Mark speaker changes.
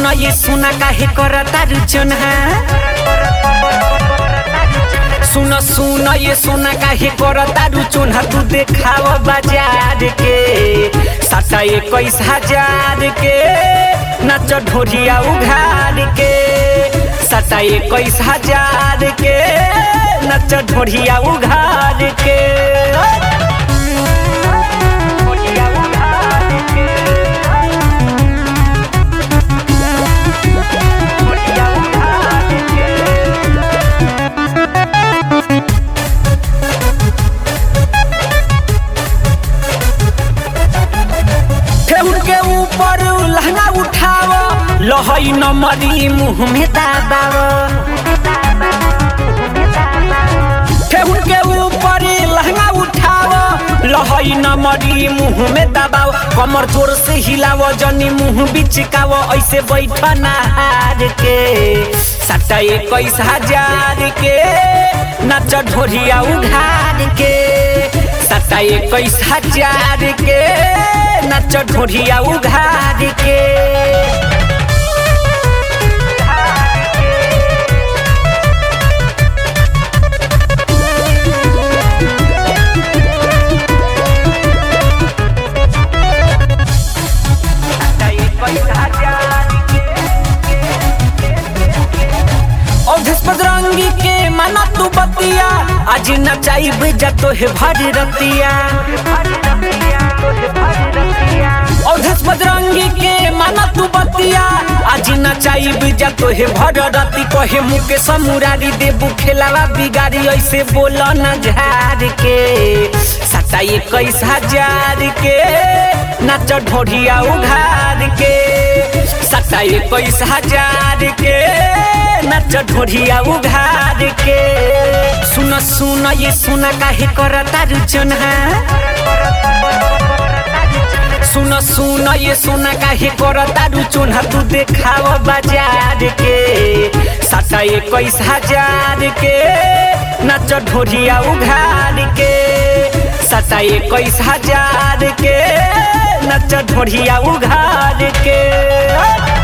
Speaker 1: सुन ये सुना काहे करता रुचन सुन सुन ये सुना काहे करता रुचन तू देखाव बाजार के 21,000 के नाच ढोरिया उघार के 21,000 के नाच ढोरिया उघार के लहंगा उठाव लहई नमरी मुँह में दाबाव ठेहुन के ऊपर लहंगा उठाव लहई नमरी मुँह में दबाव कमर जोर से हिलाव जनी मुँह बिचकाव ऐसे बैठ नहार के 21,000 के नाच ढोरिया उघार के 21,000 के नाच ढोरिया उघार के बजरंगी के मना तू बतिया आज नचाई बेजा तो है भारी रतिया बजरंगी के मना तू बतिया आज नचाई बेजा तो है भर रती कहे मुके समुरारी देबू खेलावा बिगाड़ी ऐसे बोला न झार के 21,000 के नाच ढोरिया उघार के 21,000 के नाच ढोरिया उघार के सुन सुन ये सुना काहे करता रुचन सुन सुन ये सुना काहे करता रुचन तू देखाव बाजार के 21,000 के नाच ढोरिया उघार के 21,000 के नाच ढोरिया उघार के